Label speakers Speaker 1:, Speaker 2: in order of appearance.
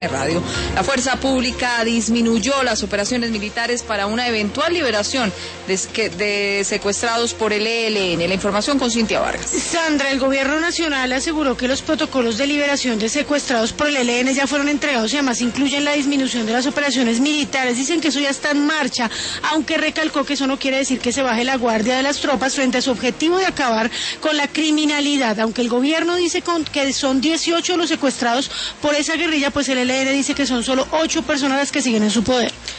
Speaker 1: Radio. La fuerza pública disminuyó las operaciones militares para una eventual liberación de secuestrados por el ELN. La información con Cintia Vargas.
Speaker 2: Sandra, el gobierno nacional aseguró que los protocolos de liberación de secuestrados por el ELN ya fueron entregados y además incluyen la disminución de las operaciones militares. Dicen que eso ya está en marcha, aunque recalcó que eso no quiere decir que se baje la guardia de las tropas frente a su objetivo de acabar con la criminalidad. Aunque el gobierno dice que son 18 los secuestrados por esa guerrilla, pues el ELN dice que son solo 8 personas las que siguen en su poder.